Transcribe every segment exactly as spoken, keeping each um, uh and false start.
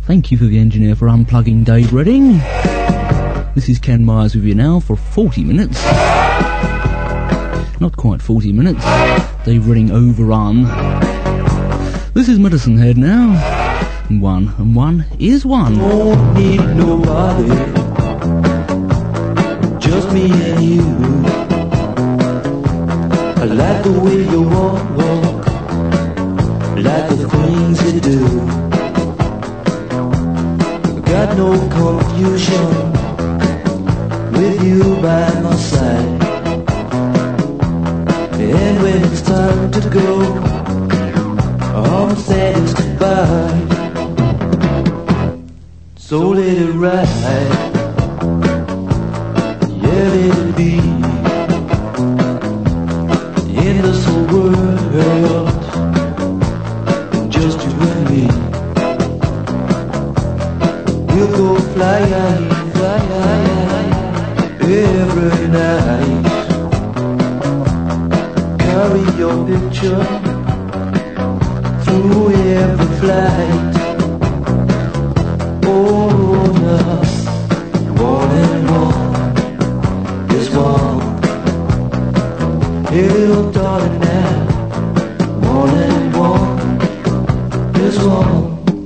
Thank you for the engineer for unplugging Dave Redding. This is Ken Myers with you now for forty minutes. Not quite forty minutes. Dave Redding overrun. This is Medicine Head now. One and one is one. Don't need nobody, just me and you. I like the way you walk, walk, like the things you do. Got no confusion with you by my side. And when it's time to go, all I'm saying is goodbye. So let it ride, yeah, let it be. In this whole world, just you and me. We'll go flying, flying every night. Carry your picture through every flight. Oh, now, one and one is one. Hey, little darling, now, one and one is one.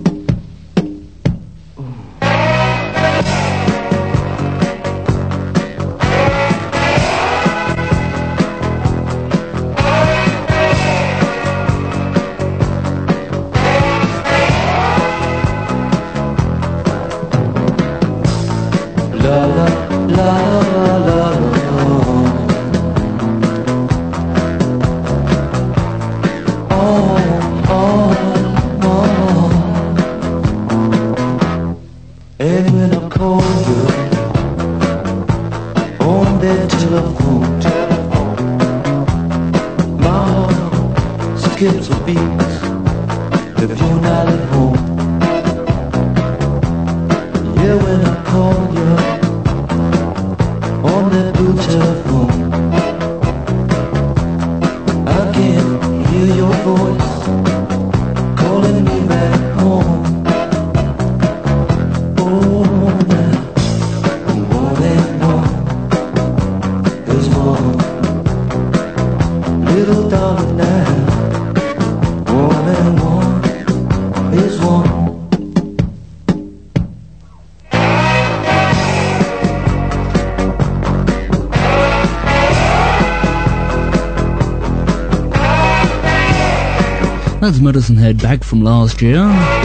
That's Medicine Head back from last year.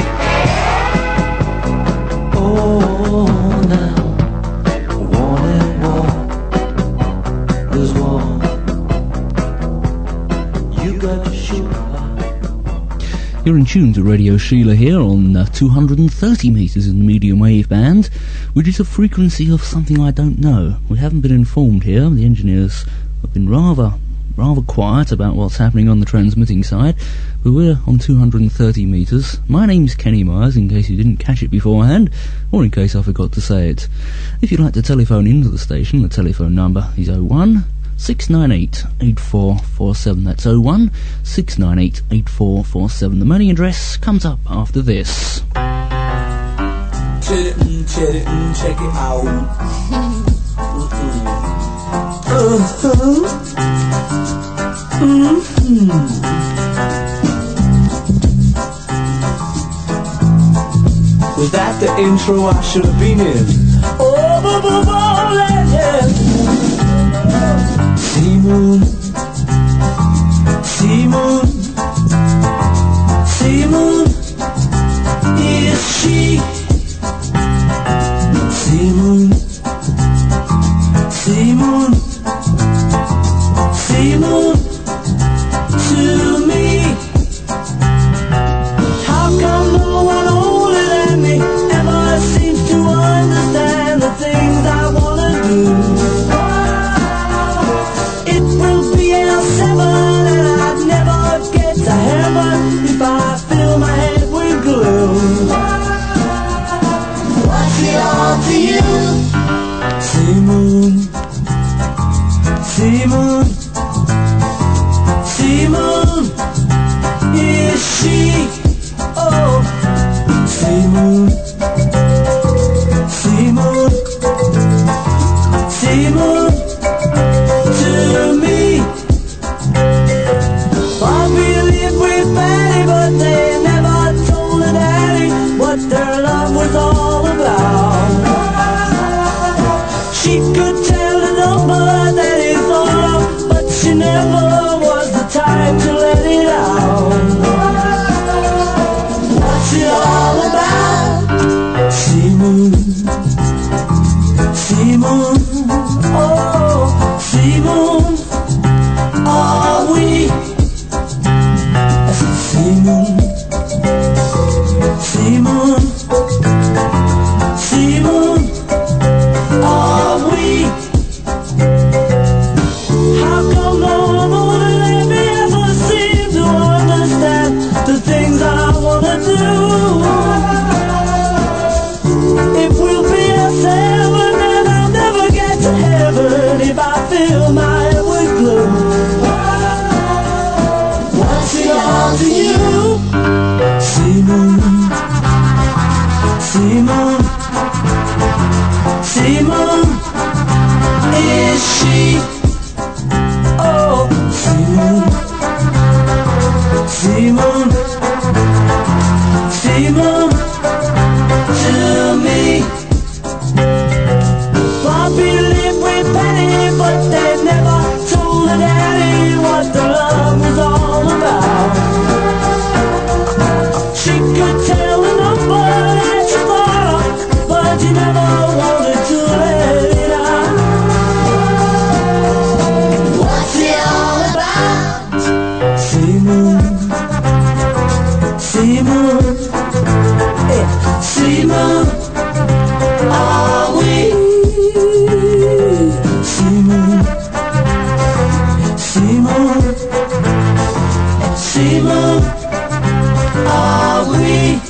Oh, now, one and one is one. You got to shoot. You're in tune to Radio Sheila here on uh, two hundred thirty metres in the medium wave band, which is a frequency of something I don't know. We haven't been informed here. The engineers have been rather rather quiet about what's happening on the transmitting side, but we're on two hundred thirty metres. My name's Kenny Myers, in case you didn't catch it beforehand, or in case I forgot to say it. If you'd like to telephone into the station, the telephone number is oh one six nine eight eight four four seven. That's oh one six nine eight eight four four seven. The mailing address comes up after this. Check it, check it, check it out. Uh-huh. Mm-hmm. Was that the intro I should have been in? Oh, oh, oh, oh, legend. Sea moon, sea moon, sea moon, is she? Sea moon, sea moon, sea moon. To me, how come no one older than me ever seems to understand the things I wanna do? It will be L seven and I'd never get to heaven if I fill my head with glue. Simone, Simone, Simone, is she? Oh, Simone, Simone, Simone, to me. Poppy lived with Penny, but they never told her daddy what the love was all about. She could tell the number that she thought of, but she never wanted to let it out. What's it all about? Simone, Simone, yeah, Simone, are we? Simone, Simone, Simone, are we?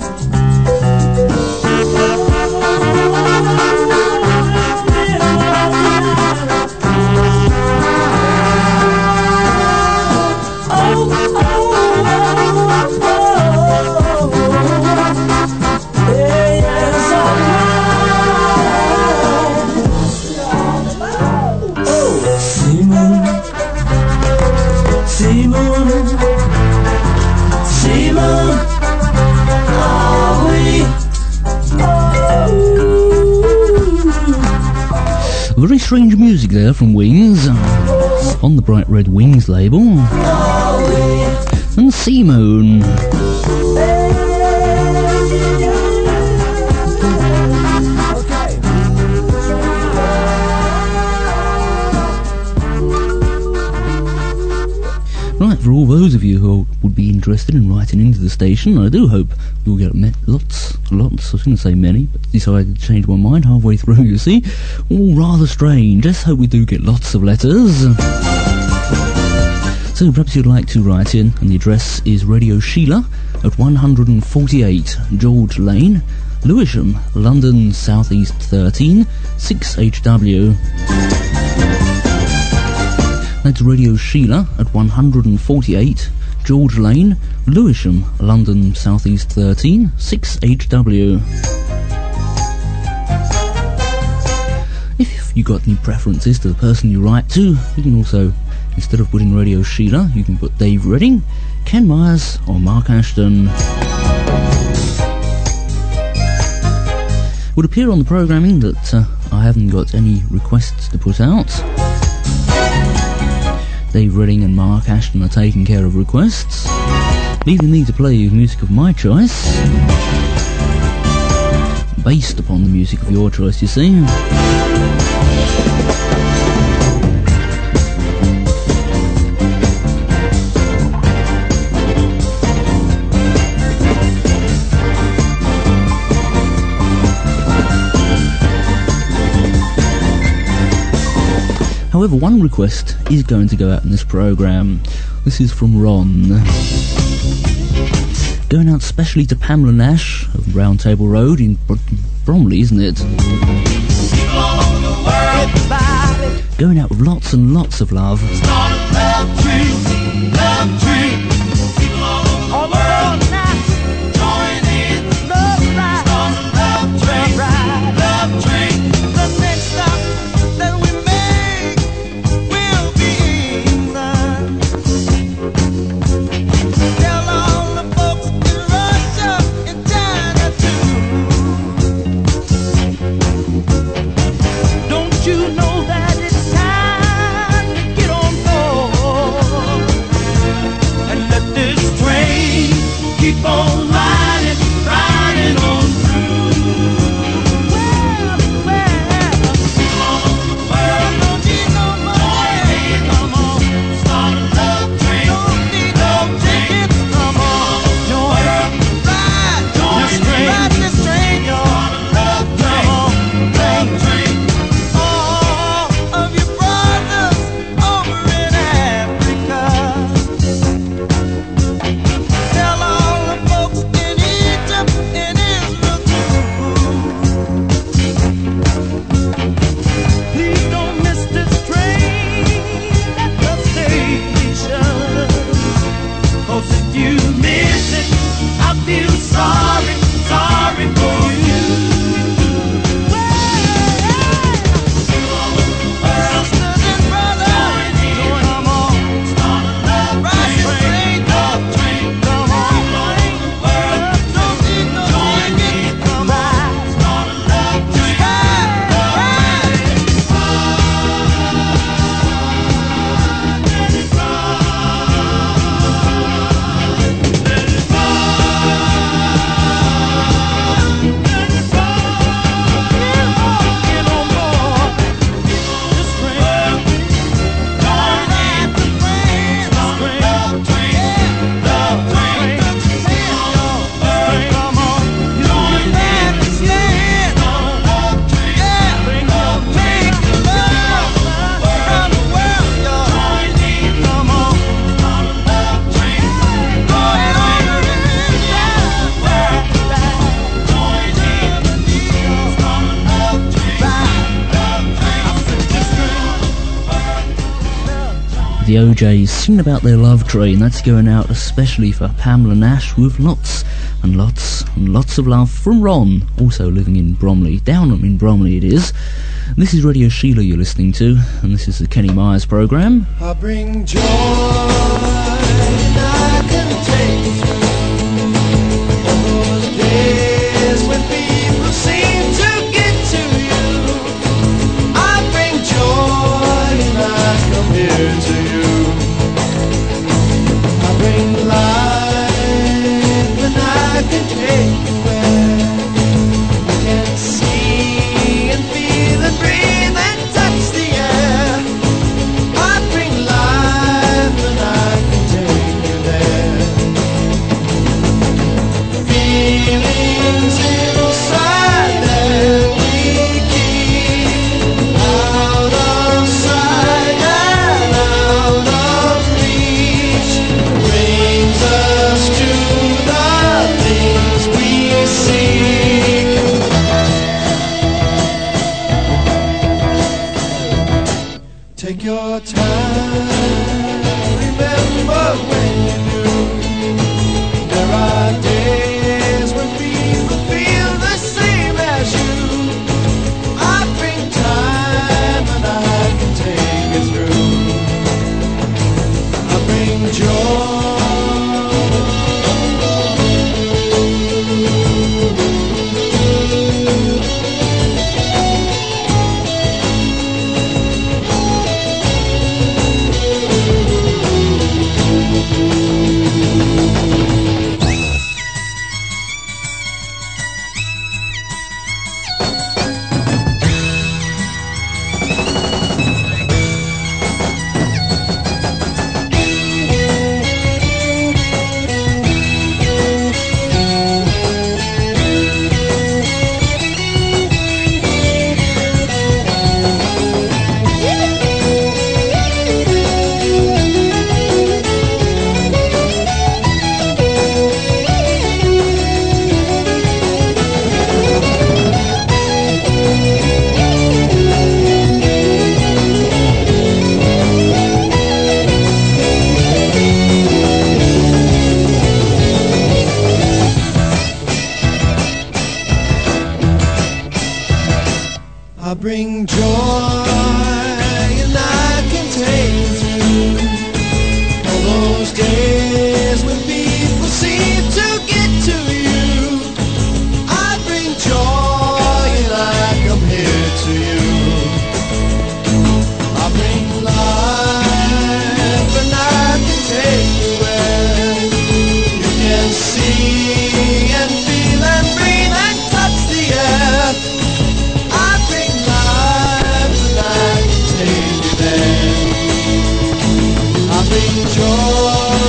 Very strange music there from Wings, on the Bright Red Wings label. And Simone. Right, for all those of you who would be interested in writing into the station, I do hope you'll get met lots, lots, I was going to say many, but decided to change my mind halfway through, you see. All rather strange. Let's hope we do get lots of letters. So perhaps you'd like to write in, and the address is Radio Sheila at one forty-eight George Lane, Lewisham, London, South East thirteen, six H W. That's Radio Sheila at one forty-eight George Lane, Lewisham, London, South East thirteen, six H W. If you got any preferences to the person you write to, you can also, instead of putting Radio Sheila, you can put Dave Redding, Ken Myers, or Mark Ashton. It would appear on the programming that uh, I haven't got any requests to put out. Dave Redding and Mark Ashton are taking care of requests, leaving me to play music of my choice, based upon the music of your choice, you see. However, one request is going to go out in this programme. This is from Ron. Going out specially to Pamela Nash of Round Table Road in Br- Bromley, isn't it? Going out with lots and lots of love. Start a love tree, love tree. People all over the world now join in. Love ride. Start a love tree, love tree. The next stop that we make will be England. Tell all the folks in Russia and China too. Don't you know that it's time to get on board and let this train keep on riding, riding on through? Well, well, all over the world, don't need no money. Come on, start a love train. Don't need no tickets. Come on, join ride, join ride this train, y'all. Come on, love train. All of your brothers over in Africa, tell all the folks in Egypt, in Israel. the O Js singing about their love tree, and that's going out especially for Pamela Nash with lots and lots and lots of love from Ron, also living in Bromley. Down in Bromley it is. This is Radio Sheila you're listening to, and this is the Kenny Myers programme. I bring joy and I can take you through all those days when people seem to get to you. I bring joy and I come here to you. I bring life and I can take you where you can see and feel and breathe and touch the air. I bring life and I can take you there. Feelings inside that we keep out of sight and out of reach brings us to the things we seek. Take your time, remember when you do. There are days when people feel the same as you. I bring time and I can take you through. I bring joy. I bring joy and I can take you through all those days when people seem to get to you. I bring joy and I come here to you. I bring life and I can take you where you can see and feel and breathe and touch the air. I bring life and I can take you there. I bring joy.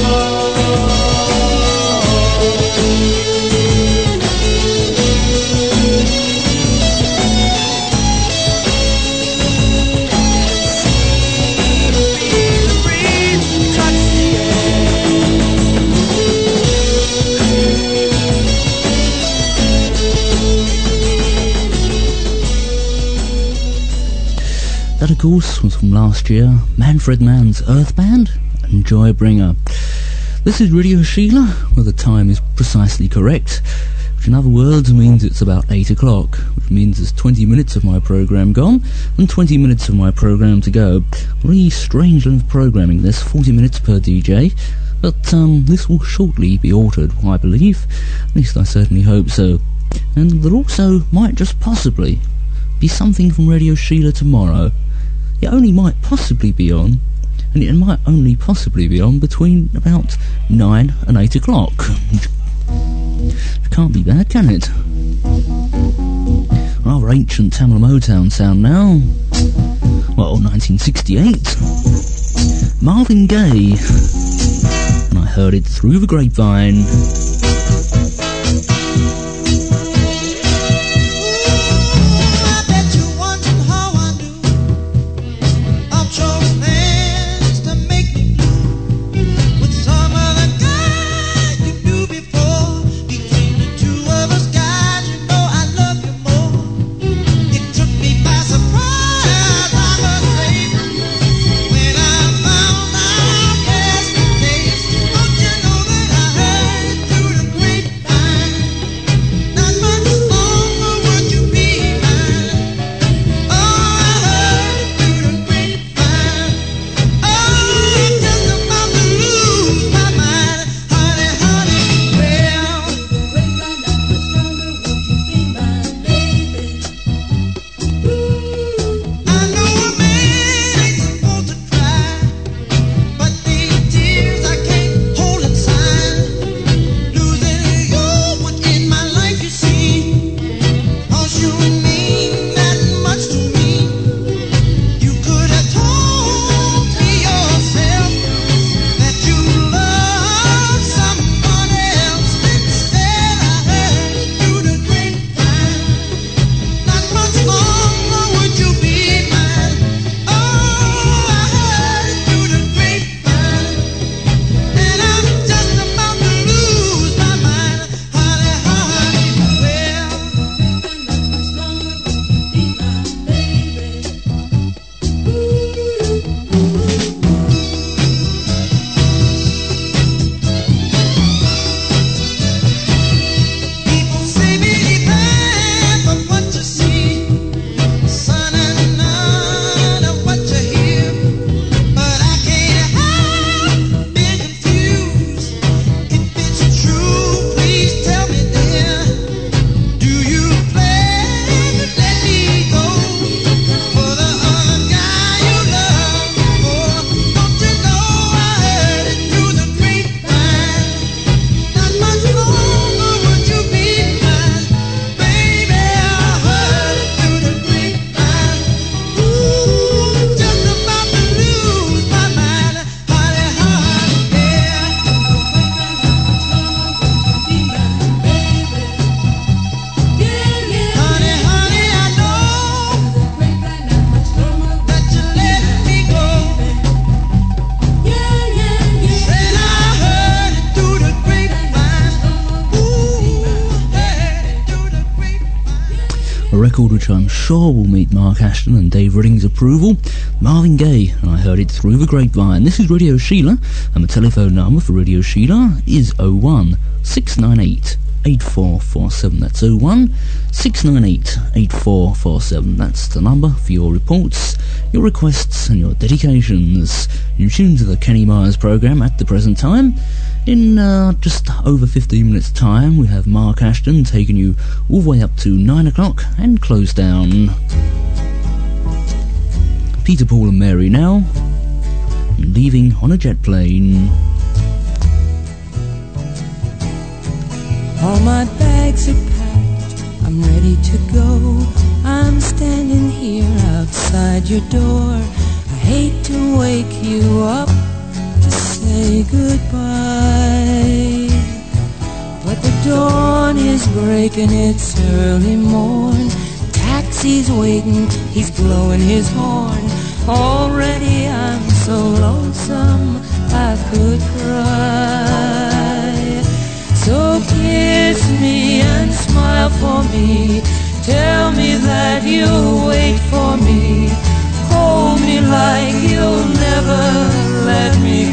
Feel, breathe, touch the That, of course, was from last year, Manfred Mann's Earth Band and Joybringer. This is Radio Sheila, where the time is precisely correct, which in other words means it's about eight o'clock, which means there's twenty minutes of my programme gone and twenty minutes of my programme to go. Really strange length programming, there's forty minutes per D J, but um, this will shortly be altered, I believe. At least I certainly hope so. And there also might just possibly be something from Radio Sheila tomorrow. It only might possibly be on, and it might only possibly be on between about nine and eight o'clock. It can't be bad, can it? Rather ancient Tamil Motown sound now. Well, nineteen sixty-eight. Marvin Gaye. And I heard it through the grapevine. Surprise, I must say, when I found out record which I'm sure will meet Mark Ashton and Dave Redding's approval. Marvin Gaye, and I heard it through the grapevine. This is Radio Sheila, and the telephone number for Radio Sheila is oh one six nine eight eight four four seven. That's oh one six nine eight eight four four seven. That's the number for your reports, your requests and your dedications. You tune to the Kenny Myers programme at the present time. In uh, just over fifteen minutes time we have Mark Ashton taking you all the way up to nine o'clock and close down. Peter, Paul and Mary now, leaving on a jet plane. All my bags are packed, I'm ready to go. I'm standing here outside your door. I hate to wake you up to say goodbye, but the dawn is breaking, it's early morn. Taxi's waiting, he's blowing his horn. Already I'm so lonesome I could cry. So kiss me and smile for me. Tell me that you'll wait for me. Hold me like you'll never let me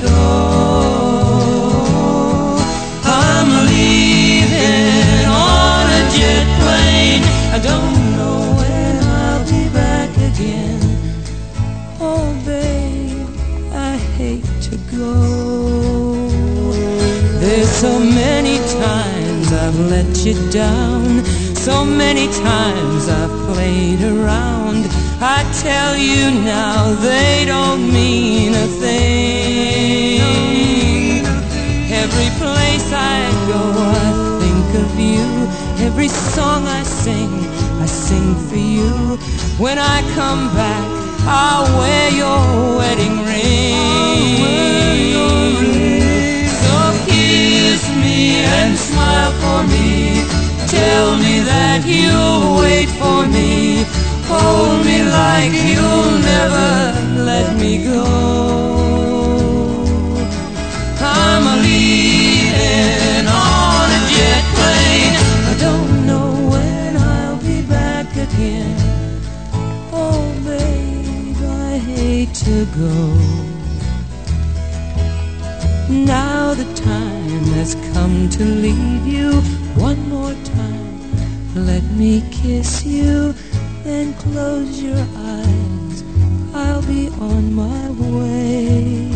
go. I'm leaving on a jet plane. I don't know when I'll be back again. Oh babe, I hate to go. There's so many times I've let you down, so many times I've played around. I tell you now they don't mean a thing. Every place I go I think of you. Every song I sing, I sing for you. When I come back I'll wear your wedding ring. So kiss me and smile for me. Tell me that you'll wait for me. Hold me like you'll never let me go. I'm leaving on a jet plane. I don't know when I'll be back again. Oh babe, I hate to go. Now the time has come to leave you. One more time, let me kiss you. Then close your eyes, I'll be on my way.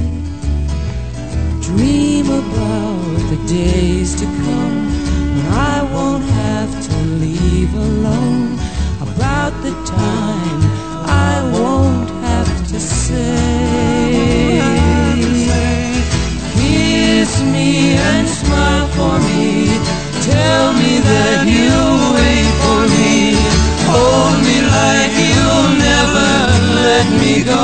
Dream about the days to come when I won't have to leave alone. About the time I won't have to say. Kiss me and smile for me. Tell me that you'll wait for me. Hold me like you'll never let me go.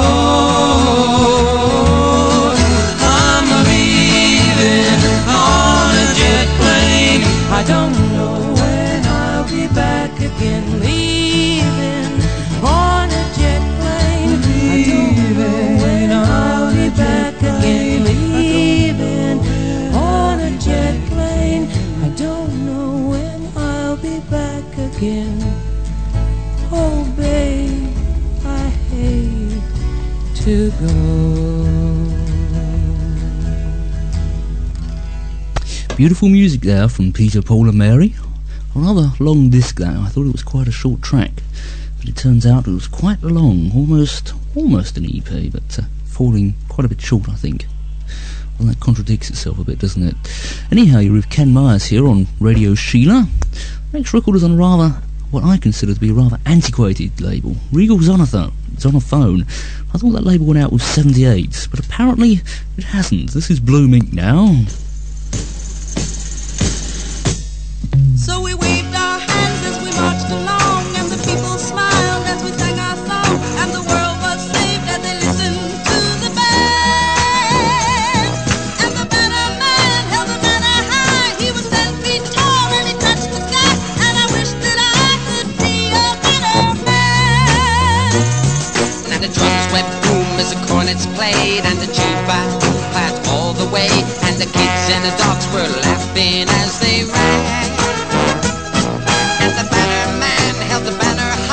I'm leaving on a jet plane. I don't know when I'll be back again. Leaving on a jet plane. I don't know when I'll be back again. Leaving on a jet plane. I don't know when I'll be back again. Oh babe, I hate to go. Beautiful music there from Peter, Paul and Mary. A rather long disc though. I thought it was quite a short track, but it turns out it was quite long, almost almost an E P, but uh, falling quite a bit short I think. Well, that contradicts itself a bit, doesn't it? Anyhow, you're with Ken Myers here on Radio Sheila. Next record is on a rather, what I consider to be a rather antiquated label, Regal Zonophone. Zonophone. I thought that label went out with seventy-eight, but apparently it hasn't. This is Blue Mink now. So we waved our hands as we marched along, and the people smiled as we sang our song, and the world was saved as they listened to the band. And the banner man held the banner high. He was ten feet tall and he touched the sky, and I wish that I could be a banner man. Now the drums went boom as the cornets played, and the jukebox played all the way, and the kids and the dogs were laughing as they rang. And the banner man held the banner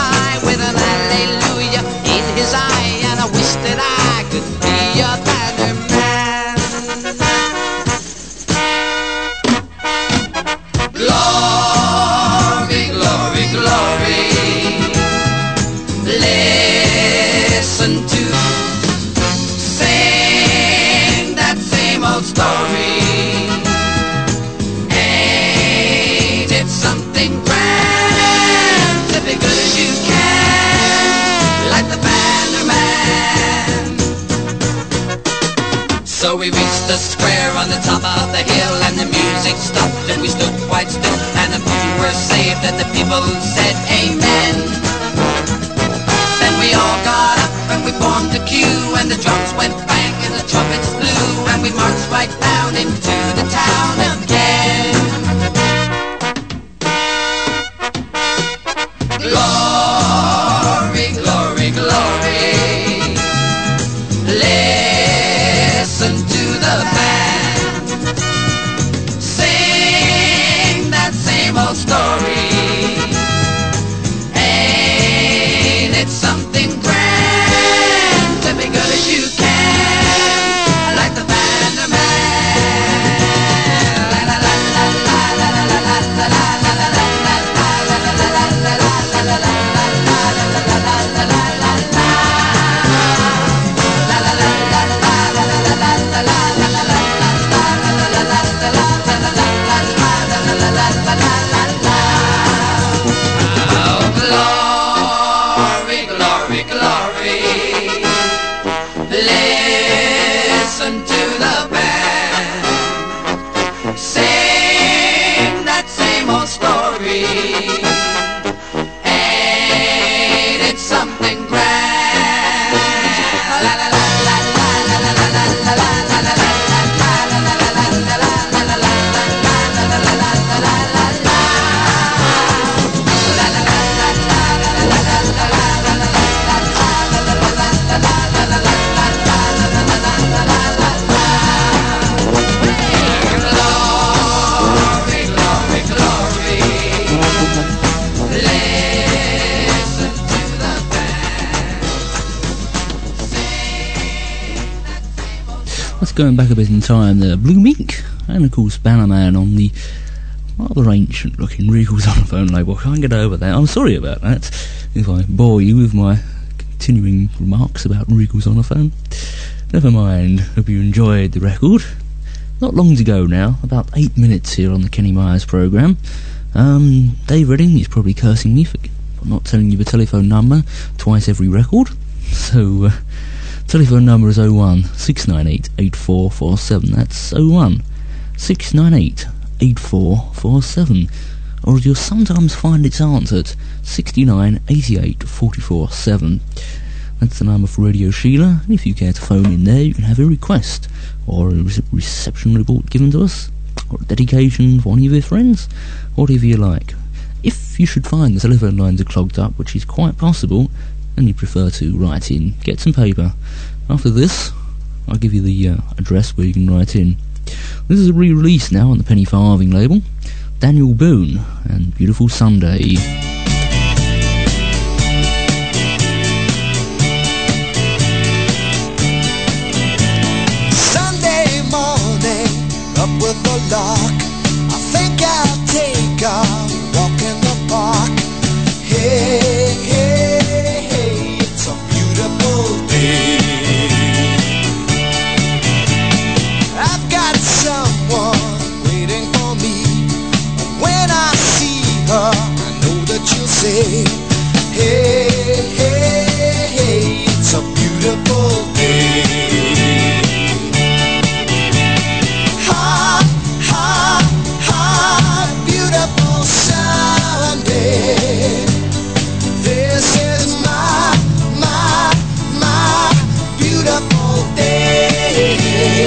So we reached the square on the top of the hill, and the music stopped and we stood quite still, and the people were saved and the people said amen. Then we all got up and we formed a queue, and the drums went bang and the trumpets blew, and we marched right down into the town again. Glory, glory, glory. Listen to the band sing that same old story. Ain't it something grand to be good as you can, like the band of man. La la la la la la la la la la la la la going back a bit in time there, Blue Mink, and of course Bannerman on the rather ancient looking Regal Xylophone label. I can't get over that. I'm sorry about that if I bore you with my continuing remarks about Regal Xylophone. Never mind, hope you enjoyed the record. Not long to go now, about eight minutes here on the Kenny Myers programme. Um, Dave Redding is probably cursing me for not telling you the telephone number twice every record. So, uh, telephone number is oh one six nine eight eight four four seven. That's oh one six nine eight eight four four seven. Or as you'll sometimes find it's answered, sixty-nine eighty-eight forty-four seven. That's the number for Radio Sheila. And if you care to phone in there, you can have a request or a re- reception report given to us, or a dedication for one of your friends, whatever you like. If you should find the telephone lines are clogged up, which is quite possible, and you prefer to write in, get some paper. After this, I'll give you the uh, address where you can write in. This is a re-release now on the Penny Farthing label. Daniel Boone and Beautiful Sunday. Sunday morning, up with the lark. I think I'll take a walk in the park. Hey, hey, hey, it's a beautiful day. I've got someone waiting for me. When I see her, I know that you'll say, hey, hey, hey, it's a beautiful day. Ha, ha, ha, beautiful Sunday. This is my, my, my beautiful day.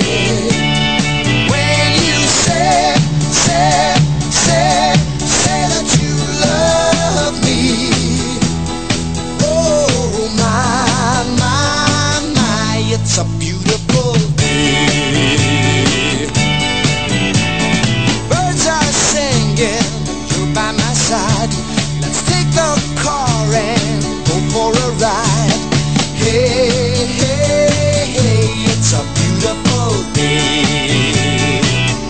When you say, say, say, say that you love me. Oh my, my, my, it's a beautiful day. Birds are singing, you're by my side. Let's take the car and go for a ride. Hey, hey, hey, it's a beautiful day.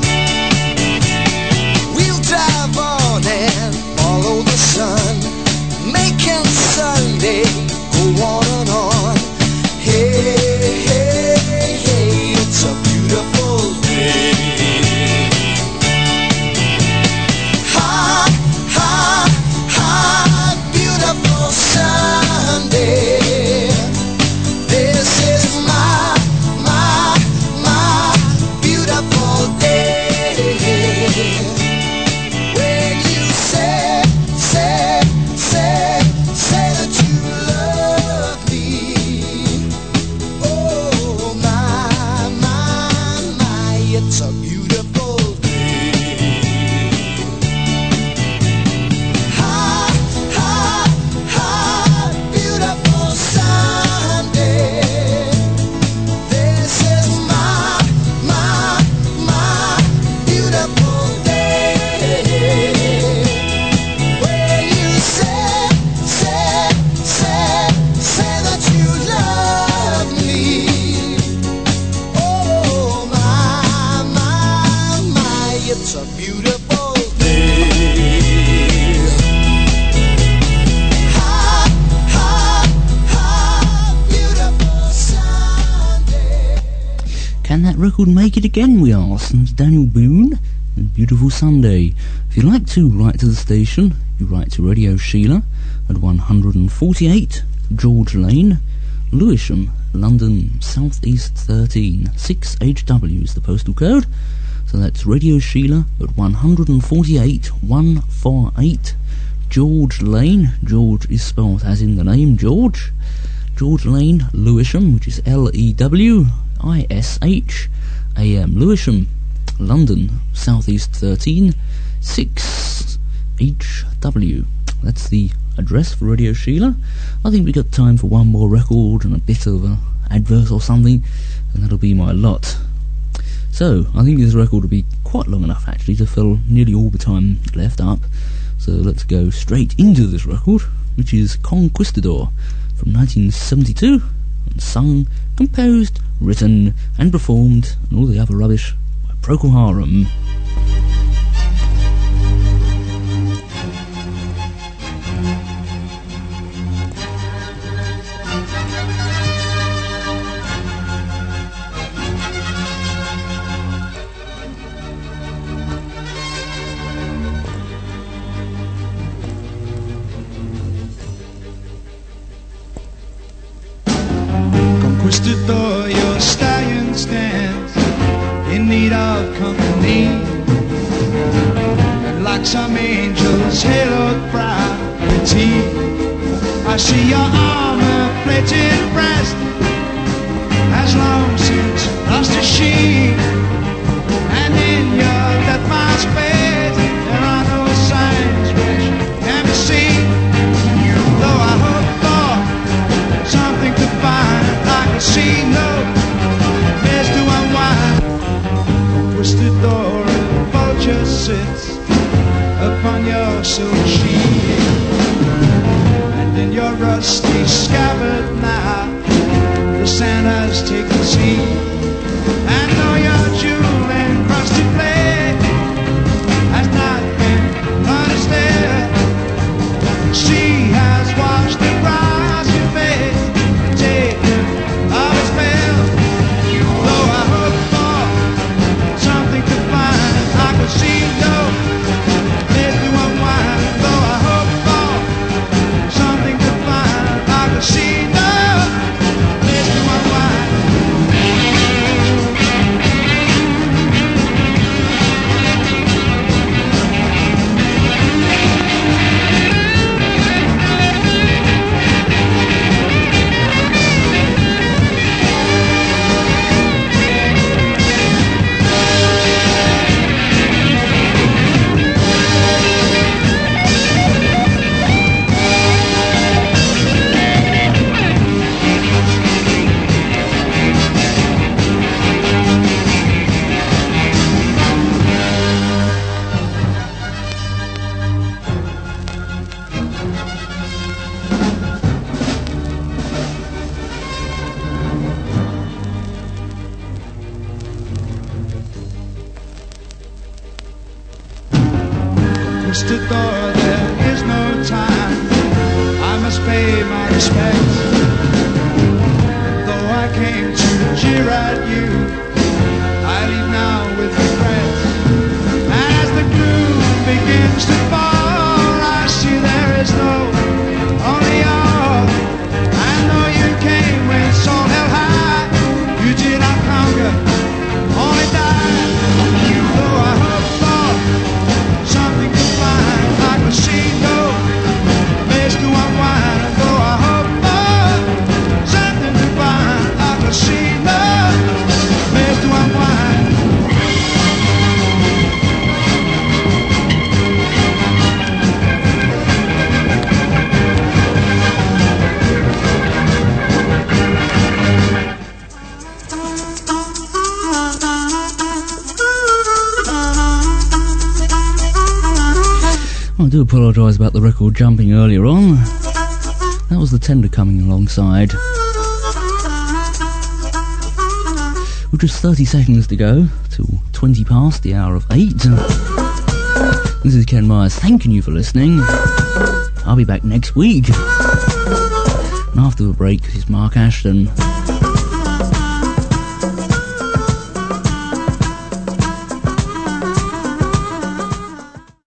We'll drive on and follow the sun, making Sunday go on and on. Hey, hey, hey, it's a beautiful day. Ha, ha, ha, beautiful Sunday. record Make It Again, we asked, and it's Daniel Boone and Beautiful Sunday. If you'd like to write to the station, you write to Radio Sheila at one forty-eight George Lane, Lewisham, London, South East thirteen, six H W is the postal code. So that's Radio Sheila at one forty-eight one forty-eight George Lane. George is spelled as in the name George. George Lane, Lewisham, which is L E W I S H A M, Lewisham, London, South East thirteen, six H W. That's the address for Radio Sheila. I think we got time for one more record and a bit of an advert or something, and that'll be my lot. So, I think this record will be quite long enough actually to fill nearly all the time left up. So let's go straight into this record, which is Conquistador from nineteen seventy-two, and sung, composed, written and performed, and all the other rubbish by Procol Harum. Conquistador, your stallion stands in need of company, and like some angel's haloed priority, I see your armor-plated breast has long since lost its sheen, and in your death mask face there are no signs which can be seen. Though I hope for something to find, I can see no place to unwind. Conquistador, a vulture sits upon your silk sheet, and in your rusty scabbard now the sand has taken seed, and though your jewel encrusted blade has not been understood, the sea has washed the grass your face, taken of its spell. Though I hope for something to find, I could see no place to unwind. Though I hope for something to find, I could see no place to unwind. Conquistador, there is no time, I must pay my respects. Though I came to jeer at you, I leave now with regrets. And as the gloom begins to fall, I see there is no only all. I know you came when soul held high, you did not conquer, only die. Though I hope for something to find, I could see no place to unwind. Though I hope for something to find, I could see no place to unwind. I do apologise about the record jumping earlier on. That was the Tender coming alongside. With just thirty seconds to go till twenty past the hour of eight. This is Ken Myers thanking you for listening. I'll be back next week. And after the break, this is Mark Ashton.